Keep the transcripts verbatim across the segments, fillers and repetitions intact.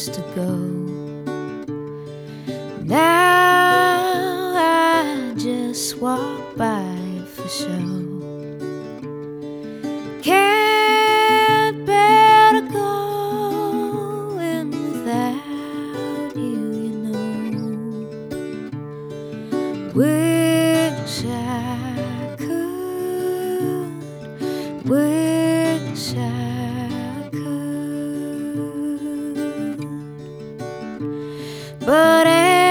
used to go. Now I just walk by for show. Can't bear to go in without you, you know. Wish I could, wish I could, but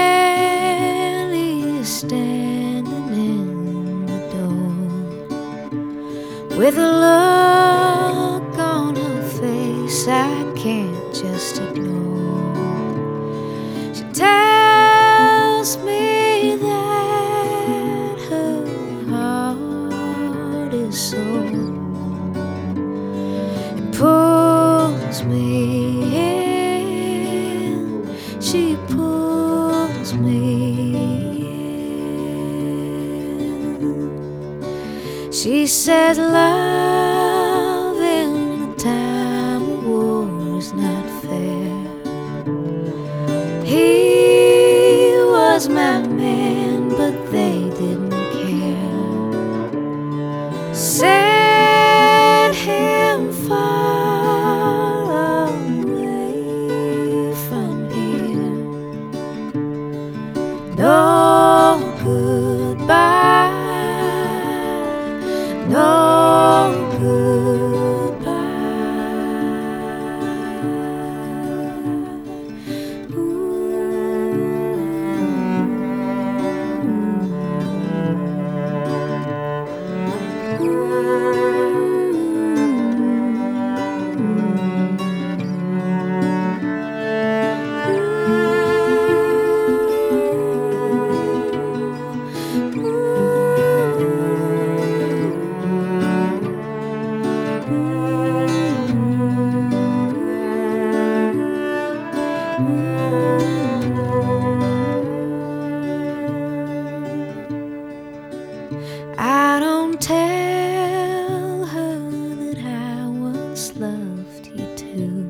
Annie is standing in the door with a look on her face I can't just ignore. She tells me that her heart is sore. It pulls me in, she pulls me in. She says love in a time of war is not fair. He was my man, but they didn't care. Sent him far away from here. No goodbye, no goodbye. I don't tell her that I once loved you too,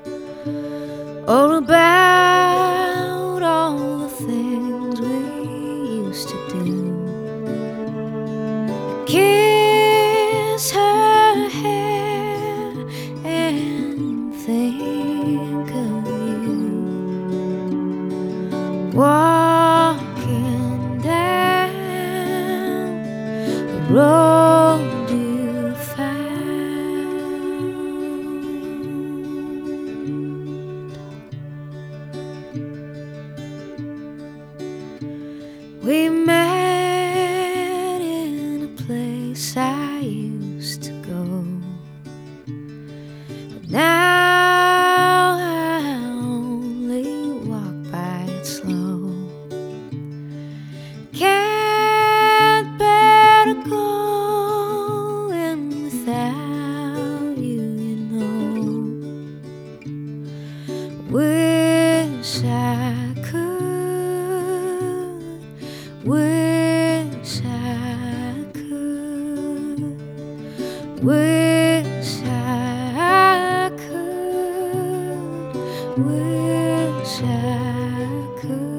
or about all the things we used to do. Kiss her hair and think of you, walking down the road you found. We met in a place I used to go, but now I only walk by it slow. Can't bear to go in without you, you know. Wish I could, wish I could, wish I could, wish I could.